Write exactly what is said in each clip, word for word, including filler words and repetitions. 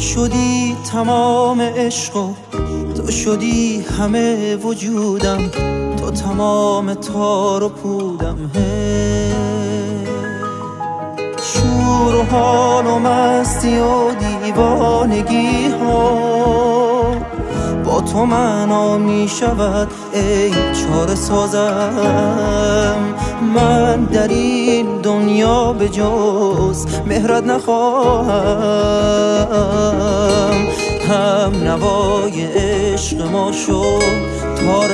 شدی تمام عشق و تو شدی همه وجودم، تو تمام تار و پودم. هی شور و حال و مستی و دیوانگی ها با تو معنا می شود ای چاره سازم. من در این دنیا به جز مهرت نخواهم، هم نوای عشق ما شد تاره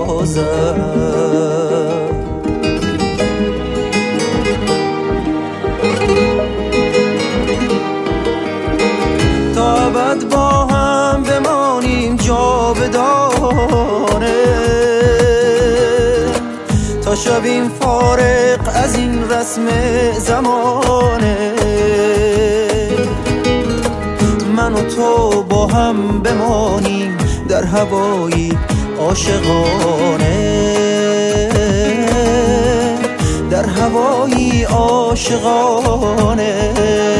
سازم. تا ابد با هم بمانیم جاودانه، تا شویم فارغ از این رسم زمانه. من و تو با هم بمانیم در هوایی عاشقانه، در هوایی عاشقانه.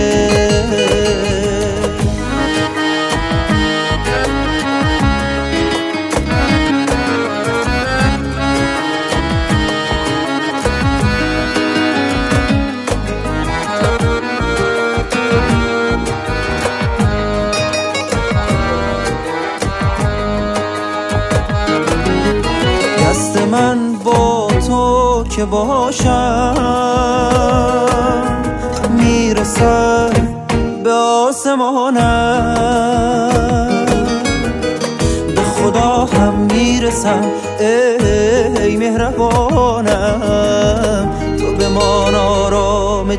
دست من با تو که باشم میرسد به آسمانم، به خدا هم میرسم ای مهربانم. تو بمان آرام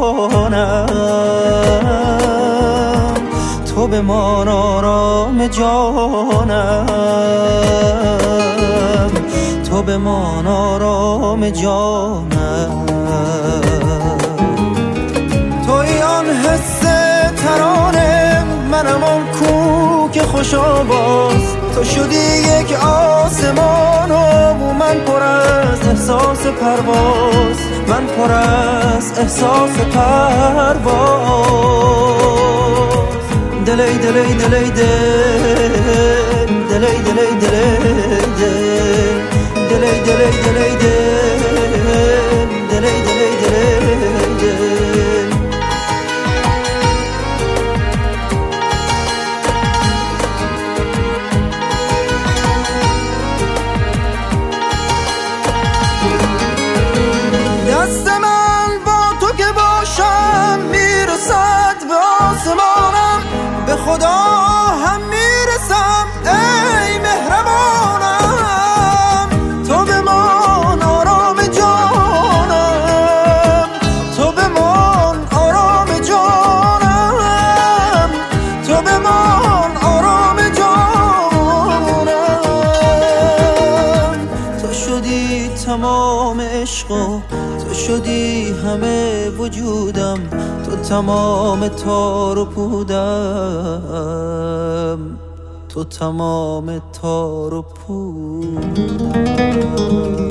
جانم، تو بمان آرام جانم، تو بمان آرام جانم. توی آن حس ترانه، منم آن کو که خوش آواز. تو شدی یک آسمان و من پر از احساس پرواز، من پر از احساس پرواز. دلی دلی دلی دل، دلی دلی دلی دل، دلی دلی دلی دل، دلی دلی دلی دل. دست من با تو که باشم میرسد به آسمانم، به خدا هم میرسم ای مهربانم. تو بمان آرام جانم، تو بمان آرام جانم، تو بمان آرام جانم. تو شدی تمام عشق و تو شدی همه وجودم، تو تمام تار و پودم، تو تمام تار و پودم.